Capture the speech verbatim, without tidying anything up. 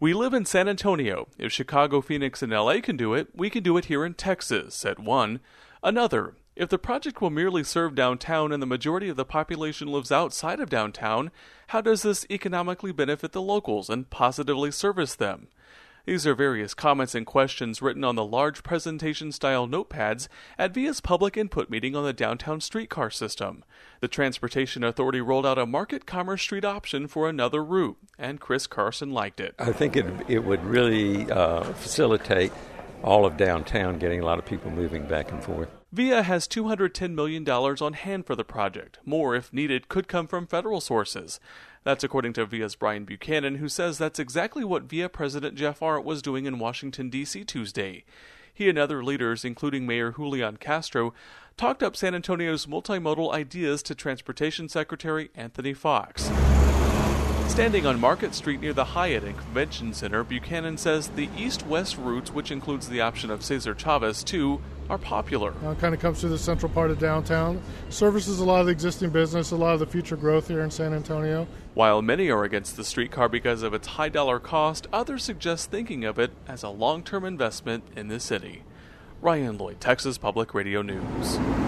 "We live in San Antonio. If Chicago, Phoenix, and L A can do it, we can do it here in Texas," said one. Another, "If the project will merely serve downtown and the majority of the population lives outside of downtown, how does this economically benefit the locals and positively service them?" These are various comments and questions written on the large presentation-style notepads at V Ia's public input meeting on the downtown streetcar system. The Transportation Authority rolled out a Market Commerce Street option for another route, and Chris Carson liked it. I think it it would really uh, facilitate all of downtown, getting a lot of people moving back and forth. V I A has two hundred ten million dollars on hand for the project. More, if needed, could come from federal sources. That's according to V I A's Brian Buchanan, who says that's exactly what V I A President Jeff Arndt was doing in Washington, D C Tuesday. He and other leaders, including Mayor Julian Castro, talked up San Antonio's multimodal ideas to Transportation Secretary Anthony Fox. Standing on Market Street near the Hyatt and Convention Center, Buchanan says the east-west routes, which includes the option of Cesar Chavez too, are popular. Uh, it kind of comes through the central part of downtown, services a lot of the existing business, a lot of the future growth here in San Antonio. While many are against the streetcar because of its high dollar cost, others suggest thinking of it as a long-term investment in the city. Ryan Lloyd, Texas Public Radio News.